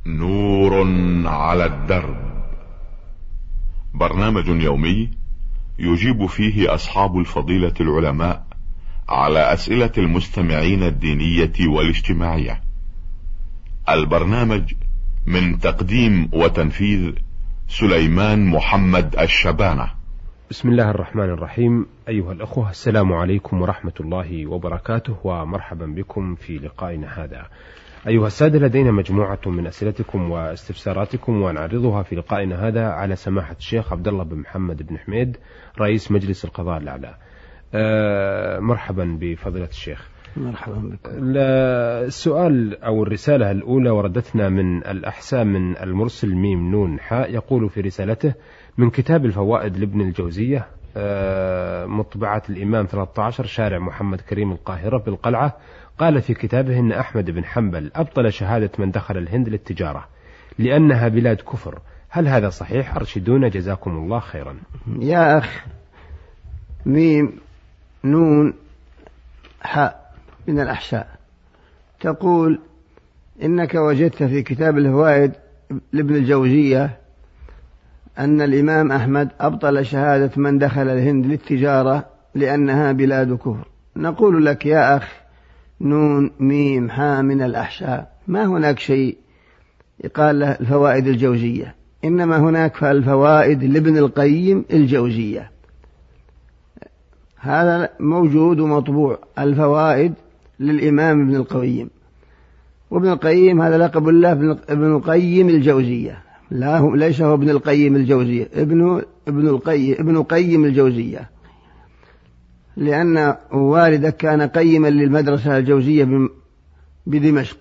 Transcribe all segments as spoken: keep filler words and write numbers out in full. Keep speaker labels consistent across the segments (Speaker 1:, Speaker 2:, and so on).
Speaker 1: نور على الدرب، برنامج يومي يجيب فيه أصحاب الفضيلة العلماء على أسئلة المستمعين الدينية والاجتماعية. البرنامج من تقديم وتنفيذ سليمان محمد الشبانة.
Speaker 2: بسم الله الرحمن الرحيم. أيها الأخوة، السلام عليكم ورحمة الله وبركاته، ومرحبا بكم في لقائنا هذا. أيها السادة، لدينا مجموعة من أسئلتكم واستفساراتكم ونعرضها في لقائنا هذا على سماحة الشيخ عبد الله بن محمد بن حميد رئيس مجلس القضاء الأعلى. أه مرحبا بفضيلة الشيخ.
Speaker 3: مرحبا بكم.
Speaker 2: السؤال أو الرسالة الأولى وردتنا من الأحساء من المرسل ميم نون حاء، يقول في رسالته: من كتاب الفوائد لابن الجوزية، مطبعة الإمام ثلاثة عشر شارع محمد كريم القاهرة بالقلعة، قال في كتابه إن أحمد بن حنبل أبطل شهادة من دخل الهند للتجارة لأنها بلاد كفر. هل هذا صحيح؟ أرشدونا جزاكم الله خيرا.
Speaker 3: يا أخ، ميم نون حاء من الأحساء، تقول إنك وجدت في كتاب الفوائد لابن الجوزية أن الإمام أحمد أبطل شهادة من دخل الهند للتجارة لأنها بلاد كفر. نقول لك يا أخ، نون ميم حاء من الأحساء، ما هناك شيء يقال له الفوائد الجوزية، إنما هناك الفوائد لابن القيم الجوزية، هذا موجود ومطبوع، الفوائد للإمام ابن القيم، وابن القيم هذا لقب الله ابن القيم الجوزية، لا هو ليس هو ابن القيم الجوزية، ابن ابن القيم ابن قيم الجوزية، لأن والدك كان قيما للمدرسة الجوزية بدمشق.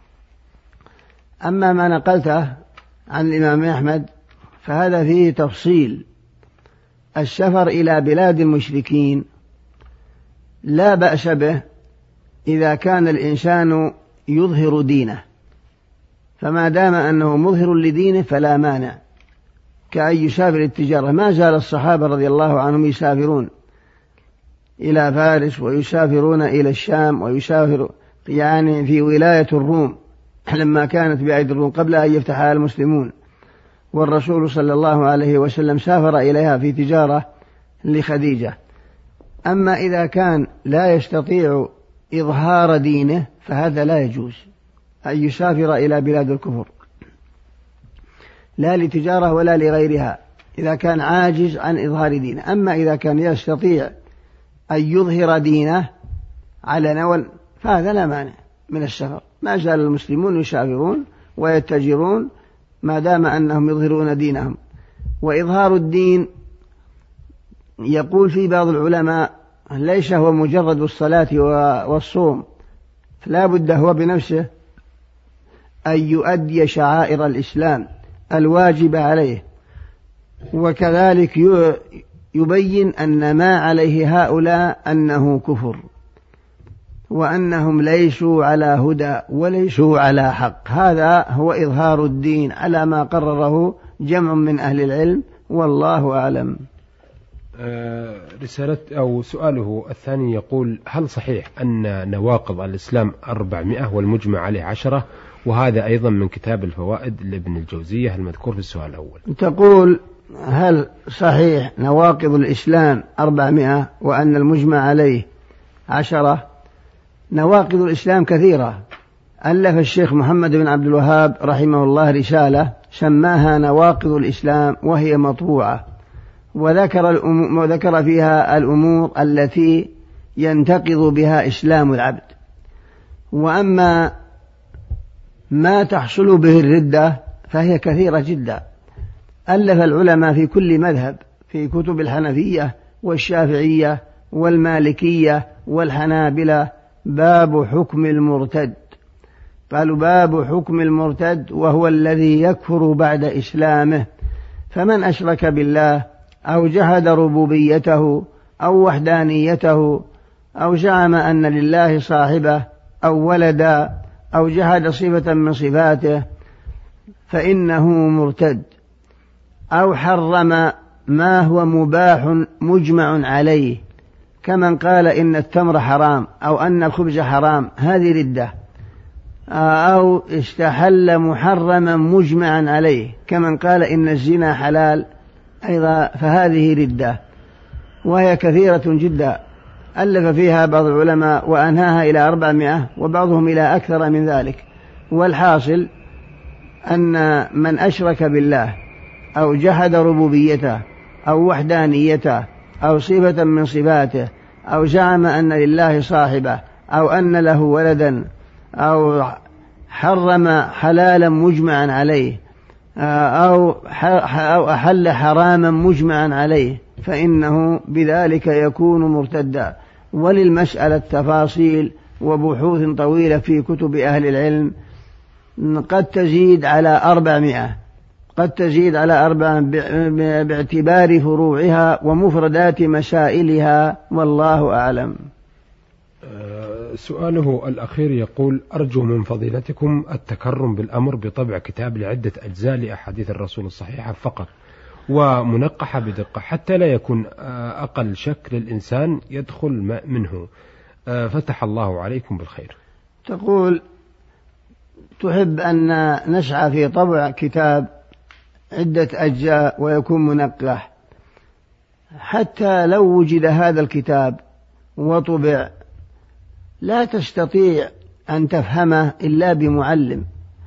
Speaker 3: أما ما نقلته عن الإمام أحمد فهذا فيه تفصيل. السفر إلى بلاد المشركين لا بأس به إذا كان الإنسان يظهر دينه، فما دام أنه مظهر لدينه فلا مانع، كأن يسافر التجارة. ما زال الصحابة رضي الله عنهم يسافرون إلى فارس ويسافرون إلى الشام ويسافر يعني في ولاية الروم لما كانت بأيدي الروم قبل أن يفتحها المسلمون، والرسول صلى الله عليه وسلم سافر إليها في تجارة لخديجة. أما إذا كان لا يستطيع إظهار دينه فهذا لا يجوز أن يسافر إلى بلاد الكفر، لا لتجارة ولا لغيرها، إذا كان عاجز عن إظهار دينه. أما إذا كان يستطيع أن يظهر دينه على نول فهذا لا مانع من السفر. ما زال المسلمون يسافرون ويتجرون ما دام أنهم يظهرون دينهم. وإظهار الدين يقول في بعض العلماء ليس هو مجرد الصلاة والصوم، فلا بد هو بنفسه أن يؤدي شعائر الإسلام الواجبة عليه، وكذلك يبين أن ما عليه هؤلاء أنه كفر، وأنهم ليسوا على هدى وليسوا على حق. هذا هو إظهار الدين على ما قرره جمع من أهل العلم، والله أعلم.
Speaker 2: رسالة أو سؤاله الثاني يقول: هل صحيح أن نواقض الإسلام أربعمائة والمجمع عليه عشرة؟ وهذا أيضا من كتاب الفوائد لابن الجوزية المذكور في السؤال الأول.
Speaker 3: تقول: هل صحيح نواقض الإسلام أربعمائة وأن المجمع عليه عشرة؟ نواقض الإسلام كثيرة. ألف الشيخ محمد بن عبد الوهاب رحمه الله رسالة سماها نواقض الإسلام، وهي مطبوعة، وذكر, وذكر فيها الأمور التي ينتقض بها إسلام العبد. وأما ما تحصل به الردة فهي كثيرة جدا. ألف العلماء في كل مذهب في كتب الحنفية والشافعية والمالكية والحنابلة باب حكم المرتد، قالوا باب حكم المرتد وهو الذي يكفر بعد إسلامه، فمن أشرك بالله أو جحد ربوبيته أو وحدانيته أو زعم أن لله صاحبة أو ولدا أو جحد صفة من صفاته فإنه مرتد، أو حرم ما هو مباح مجمع عليه كمن قال إن التمر حرام أو أن الخبز حرام، هذه ردة. أو استحل محرما مجمعا عليه كمن قال إن الزنا حلال أيضا، فهذه ردة وهي كثيرة جدا ألف فيها بعض العلماء وأنهاها إلى أربعمائة وبعضهم إلى أكثر من ذلك. والحاصل أن من أشرك بالله أو جحد ربوبيته أو وحدانيته أو صفة من صفاته أو زعم أن لله صاحبة أو أن له ولدا أو حرم حلالا مجمعا عليه أو أحل حراما مجمعا عليه فإنه بذلك يكون مرتدا. وللمسألة تفاصيل وبحوث طويلة في كتب أهل العلم قد تزيد على أربعمائة قد تزيد على أربعة باعتبار فروعها ومفردات مسائلها، والله أعلم.
Speaker 2: سؤاله الأخير يقول: أرجو من فضيلتكم التكرم بالأمر بطبع كتاب لعدة أجزاء لأحاديث الرسول الصحيحة فقط ومنقحة بدقة حتى لا يكون أقل شك للإنسان يدخل منه، فتح الله عليكم بالخير.
Speaker 3: تقول تحب أن نسعى في طبع كتاب عدة أجزاء ويكون منقح، حتى لو وجد هذا الكتاب وطبع لا تستطيع أن تفهمه إلا بمعلم.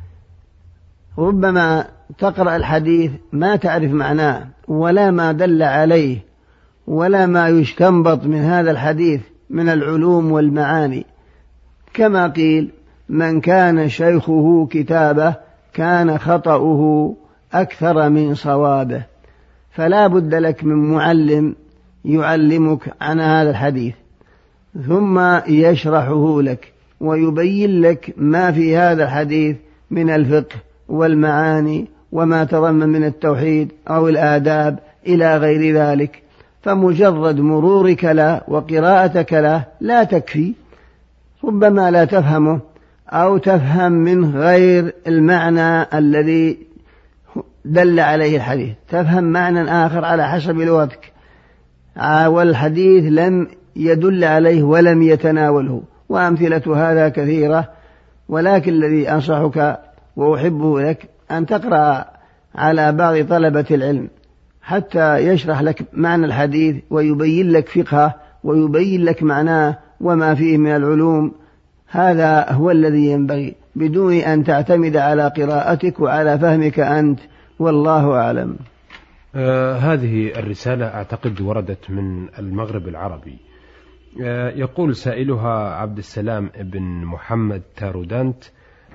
Speaker 3: ربما تقرأ الحديث ما تعرف معناه ولا ما دل عليه ولا ما يستنبط من هذا الحديث من العلوم والمعاني، كما قيل: من كان شيخه كتابه كان خطأه أكثر من صوابه. فلا بد لك من معلم يعلمك عن هذا الحديث ثم يشرحه لك ويبين لك ما في هذا الحديث من الفقه والمعاني وما تضمن من التوحيد أو الآداب إلى غير ذلك. فمجرد مرورك له وقراءتك له لا تكفي، ربما لا تفهمه أو تفهم منه غير المعنى الذي دل عليه الحديث، تفهم معنى آخر على حسب لغتك والحديث لم يدل عليه ولم يتناوله، وأمثلة هذا كثيرة. ولكن الذي أنصحك وأحبه لك أن تقرأ على بعض طلبة العلم حتى يشرح لك معنى الحديث ويبين لك فقهه ويبين لك معناه وما فيه من العلوم. هذا هو الذي ينبغي بدون أن تعتمد على قراءتك وعلى فهمك أنت، والله أعلم.
Speaker 2: آه هذه الرسالة أعتقد وردت من المغرب العربي. آه يقول سائلها عبد السلام بن محمد تارودانت: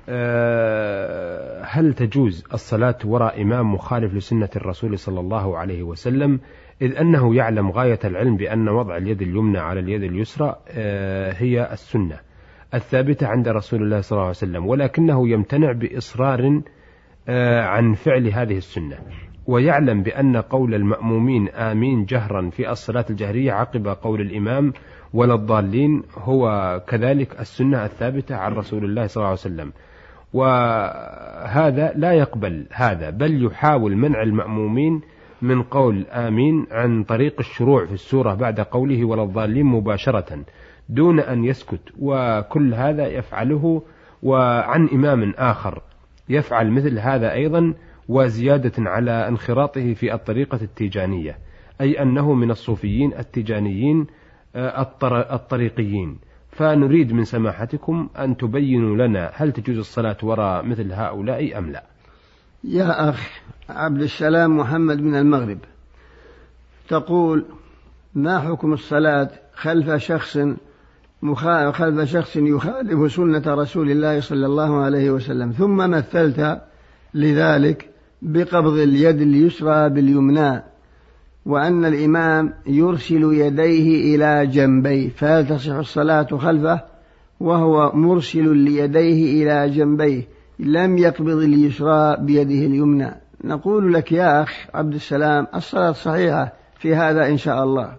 Speaker 2: آه هل تجوز الصلاة وراء إمام مخالف لسنة الرسول صلى الله عليه وسلم، إذ أنه يعلم غاية العلم بأن وضع اليد اليمنى على اليد اليسرى آه هي السنة الثابتة عند رسول الله صلى الله عليه وسلم، ولكنه يمتنع بإصرار آه عن فعل هذه السنة، ويعلم بأن قول المأمومين آمين جهرا في الصلاة الجهرية عقب قول الإمام ولا الضالين هو كذلك السنة الثابتة عن رسول الله صلى الله عليه وسلم، وهذا لا يقبل هذا، بل يحاول منع المأمومين من قول آمين عن طريق الشروع في السورة بعد قوله ولا الضالين مباشرة دون أن يسكت، وكل هذا يفعله وعن إمام آخر يفعل مثل هذا أيضا، وزيادة على انخراطه في الطريقة التيجانية، أي أنه من الصوفيين التيجانيين الطريقيين. فنريد من سماحتكم أن تبينوا لنا هل تجوز الصلاة وراء مثل هؤلاء أم لا؟
Speaker 3: يا أخ عبد السلام محمد من المغرب، تقول: ما حكم الصلاة خلف شخص خلف شخص يخالف سنة رسول الله صلى الله عليه وسلم، ثم مثلت لذلك بقبض اليد اليسرى باليمنى، وأن الإمام يرسل يديه إلى جنبيه، فهل تصح الصلاة خلفه وهو مرسل ليديه إلى جنبيه لم يقبض اليسرى بيده اليمنى؟ نقول لك يا أخ عبد السلام الصلاة صحيحة في هذا إن شاء الله،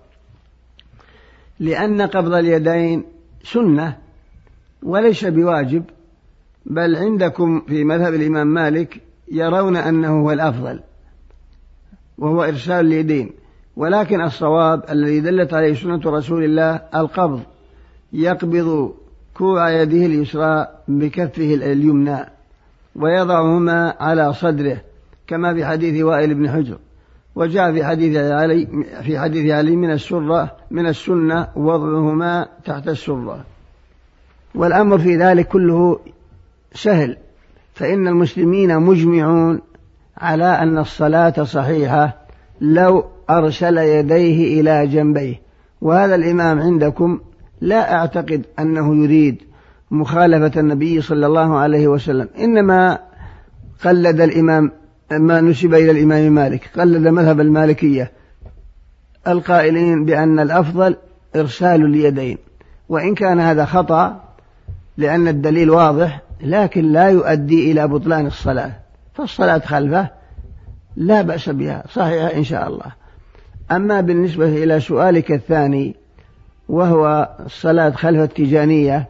Speaker 3: لأن قبض اليدين سنة وليس بواجب، بل عندكم في مذهب الإمام مالك يرون أنه هو الأفضل وهو إرسال اليدين، ولكن الصواب الذي دلت عليه سنة رسول الله القبض، يقبض كوع يده اليسرى بكفه اليمنى ويضعهما على صدره كما في حديث وائل بن حجر. وجاء في حديث علي في حديث علي من السرة من السنة وضعهما تحت السرة. والأمر في ذلك كله سهل، فإن المسلمين مجمعون على أن الصلاة صحيحة لو أرسل يديه إلى جنبيه. وهذا الإمام عندكم لا أعتقد أنه يريد مخالفة النبي صلى الله عليه وسلم، إنما قلد الإمام ما نسب إلى الإمام مالك، قلد مذهب المالكية القائلين بأن الأفضل إرسال اليدين، وإن كان هذا خطأ لأن الدليل واضح، لكن لا يؤدي إلى بطلان الصلاة، فالصلاة خلفه لا بأس بها صحيحة إن شاء الله. أما بالنسبة إلى سؤالك الثاني وهو الصلاة خلف التيجانية،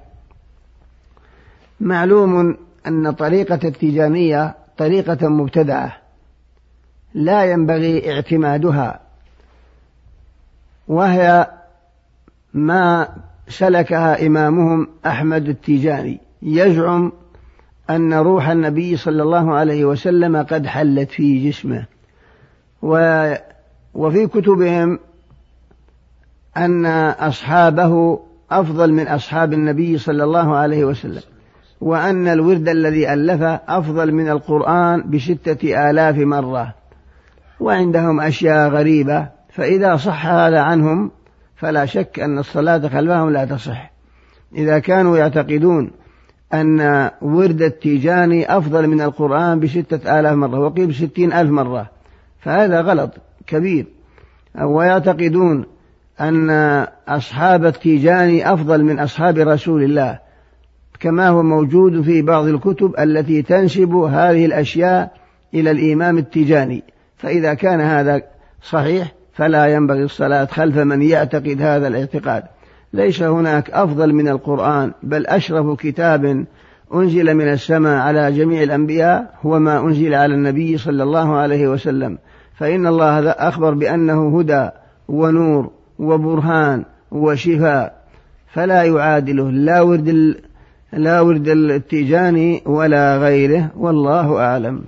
Speaker 3: معلوم أن طريقة التيجانية طريقة مبتدعة لا ينبغي اعتمادها، وهي ما سلكها إمامهم أحمد التيجاني، يزعم أن روح النبي صلى الله عليه وسلم قد حلت في جسمه، وفي كتبهم أن أصحابه أفضل من أصحاب النبي صلى الله عليه وسلم، وأن الورد الذي ألفه أفضل من القرآن بستة آلاف مرة، وعندهم أشياء غريبة. فإذا صح هذا عنهم فلا شك أن الصلاة خلفهم لا تصح. إذا كانوا يعتقدون أن ورد التيجاني أفضل من القرآن بستة آلاف مرة وقيل بستين ألف مرة، فهذا غلط كبير. ويعتقدون أن أصحاب التيجاني أفضل من أصحاب رسول الله، كما هو موجود في بعض الكتب التي تنسب هذه الأشياء إلى الإمام التيجاني. فإذا كان هذا صحيح فلا ينبغي الصلاة خلف من يعتقد هذا الاعتقاد. ليس هناك أفضل من القرآن، بل أشرف كتاب أنزل من السماء على جميع الأنبياء هو ما أنزل على النبي صلى الله عليه وسلم، فإن الله أخبر بأنه هدى ونور وبرهان وشفاء، فلا يعادله لا ورد لا ورد التيجاني ولا غيره، والله أعلم.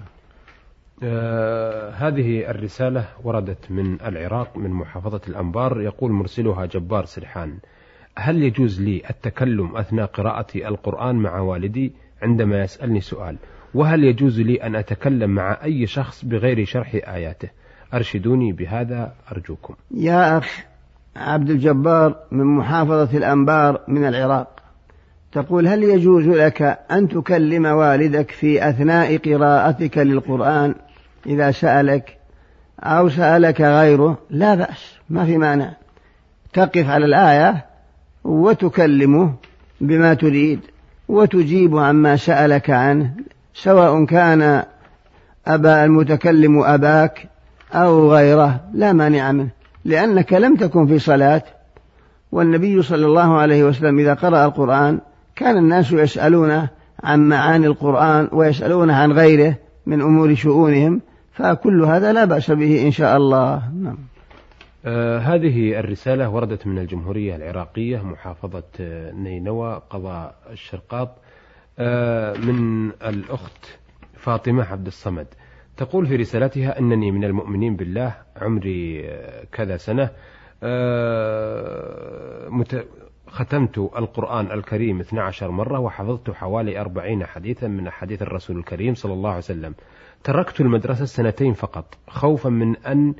Speaker 2: آه هذه الرسالة وردت من العراق من محافظة الأنبار، يقول مرسلها جبار سرحان: هل يجوز لي التكلم أثناء قراءة القرآن مع والدي عندما يسألني سؤال؟ وهل يجوز لي أن أتكلم مع أي شخص بغير شرح آياته؟ أرشدوني بهذا أرجوكم.
Speaker 3: يا أخ عبد الجبار من محافظة الأنبار من العراق، تقول: هل يجوز لك أن تكلم والدك في أثناء قراءتك للقرآن إذا سألك أو سألك غيره؟ لا بأس، ما في مانع، تقف على الآية وتكلمه بما تريد وتجيب عما سألك عنه، سواء كان أبا المتكلم أباك أو غيره، لا مانع منه، لأنك لم تكن في صلاة. والنبي صلى الله عليه وسلم إذا قرأ القرآن كان الناس يسألونه عن معاني القرآن ويسألونه عن غيره من أمور شؤونهم، فكل هذا لا بأس به إن شاء الله. نعم.
Speaker 2: آه هذه الرسالة وردت من الجمهورية العراقية محافظة نينوى قضاء الشرقاط، آه من الأخت فاطمة عبد الصمد، تقول في رسالتها: أنني من المؤمنين بالله، عمري كذا سنة، آه مت... ختمت القرآن الكريم اثنتي عشرة مرة، وحفظت حوالي أربعين حديثا من أحاديث الرسول الكريم صلى الله عليه وسلم. تركت المدرسة سنتين فقط خوفا من أن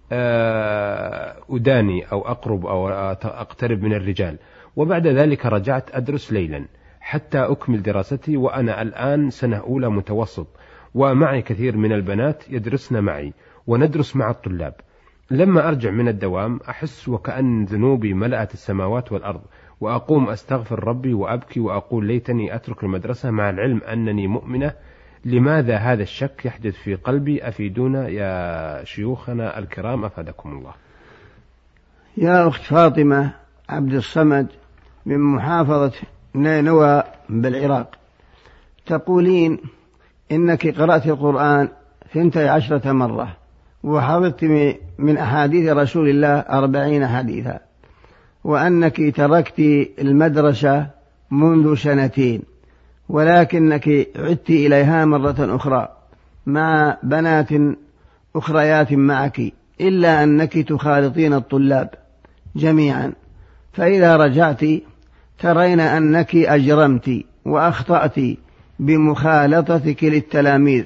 Speaker 2: أداني أو أقرب أو أقترب من الرجال، وبعد ذلك رجعت أدرس ليلا حتى أكمل دراستي، وأنا الآن سنة أولى متوسط، ومعي كثير من البنات يدرسن معي وندرس مع الطلاب. لما أرجع من الدوام أحس وكأن ذنوبي ملأت السماوات والأرض، وأقوم أستغفر ربي وأبكي وأقول ليتني أترك المدرسة مع العلم أنني مؤمنة. لماذا هذا الشك يحدث في قلبي؟ أفيدونا يا شيوخنا الكرام أفادكم الله.
Speaker 3: يا أخت فاطمة عبد الصمد من محافظة نينوى بالعراق، تقولين إنك قرأت القرآن ثنتي عشرة مرة وحفظت من أحاديث رسول الله أربعين حديثا، وأنك تركت المدرسة منذ سنتين، ولكنك عدت إليها مرة أخرى مع بنات أخريات معك، إلا أنك تخالطين الطلاب جميعا، فإذا رجعت ترين أنك أجرمت وأخطأت بمخالطتك للتلاميذ.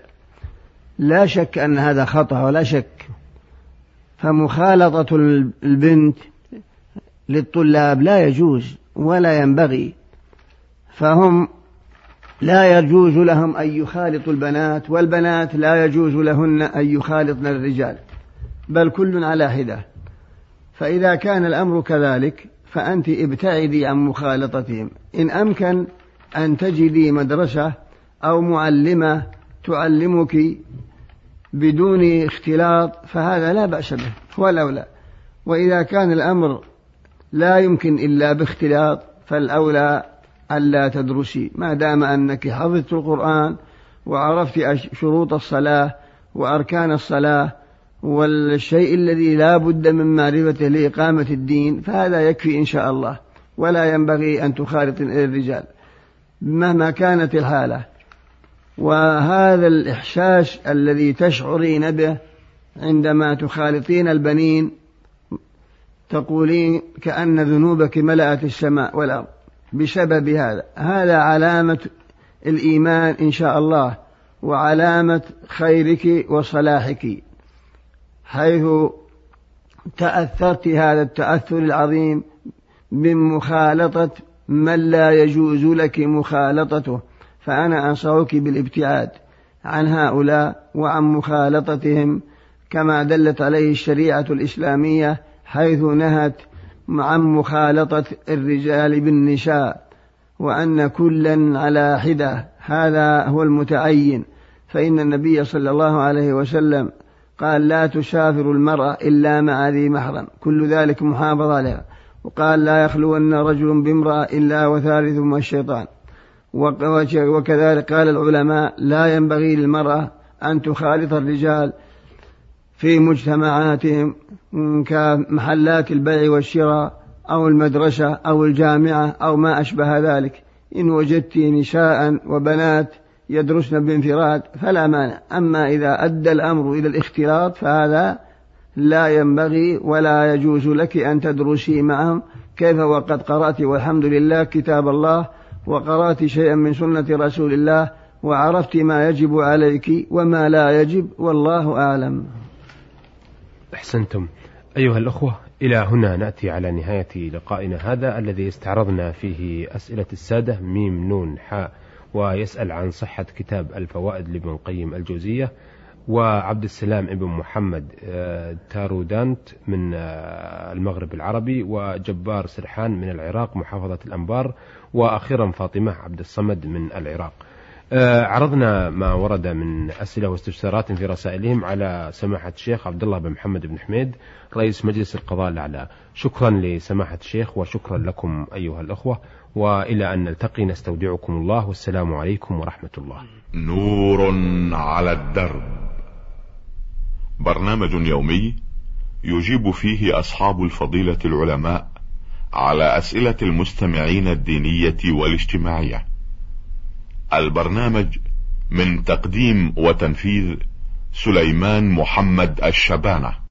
Speaker 3: لا شك أن هذا خطأ ولا شك، فمخالطة البنت للطلاب لا يجوز ولا ينبغي، فهم لا يجوز لهم أن يخالطوا البنات، والبنات لا يجوز لهن أن يخالطن الرجال، بل كل على حدة. فإذا كان الأمر كذلك فأنت ابتعدي عن مخالطتهم. إن أمكن أن تجدي مدرسة أو معلمة تعلمك بدون اختلاط فهذا لا بأس به والأولى، وإذا كان الأمر لا يمكن إلا باختلاط فالأولى ألا تدرسي، ما دام أنك حفظت القرآن وعرفت شروط الصلاة وأركان الصلاة والشيء الذي لا بد من معرفته لإقامة الدين، فهذا يكفي إن شاء الله، ولا ينبغي أن تخالط الرجال مهما كانت الحالة. وهذا الإحساس الذي تشعرين به عندما تخالطين البنين تقولين كأن ذنوبك ملأت السماء والأرض بسبب هذا، هذا علامة الإيمان إن شاء الله، وعلامة خيرك وصلاحك، حيث تأثرت هذا التأثر العظيم بمخالطة من لا يجوز لك مخالطته. فأنا أنصحك بالابتعاد عن هؤلاء وعن مخالطتهم كما دلت عليه الشريعة الإسلامية، حيث نهت عن مخالطة الرجال بالنساء، وأن كلا على حدة، هذا هو المتعين. فإن النبي صلى الله عليه وسلم قال لا تسافر المرأة إلا مع ذي محرم، كل ذلك محافظ عليها. وقال لا يخلون رجل بامرأة إلا وثالثهما الشيطان. وكذلك قال العلماء لا ينبغي للمرأة أن تخالط الرجال في مجتمعاتهم كمحلات البيع والشراء أو المدرسة أو الجامعة أو ما أشبه ذلك. إن وجدت نساء وبنات يدرسن بانفراد فلا مانع، أما إذا أدى الأمر إلى الاختلاط فهذا لا ينبغي ولا يجوز لك أن تدرسي معهم. كيف وقد قرأت والحمد لله كتاب الله، وقرأت شيئا من سنة رسول الله، وعرفت ما يجب عليك وما لا يجب، والله أعلم.
Speaker 2: أحسنتم. أيها الأخوة، إلى هنا نأتي على نهاية لقائنا هذا الذي استعرضنا فيه أسئلة السادة ميم نون حاء، ويسأل عن صحة كتاب الفوائد لابن القيم الجوزية، وعبد السلام ابن محمد تارودانت من المغرب العربي، وجبار سرحان من العراق محافظة الأنبار، وأخيرا فاطمة عبد الصمد من العراق. عرضنا ما ورد من أسئلة واستفسارات في رسائلهم على سماحة الشيخ عبد الله بن محمد بن حميد رئيس مجلس القضاء الأعلى. شكرا لسماحة الشيخ وشكرا لكم أيها الأخوة، وإلى أن نلتقي نستودعكم الله، والسلام عليكم ورحمة الله.
Speaker 1: نور على الدرب، برنامج يومي يجيب فيه أصحاب الفضيلة العلماء على أسئلة المستمعين الدينية والاجتماعية. البرنامج من تقديم وتنفيذ سليمان محمد الشبانة.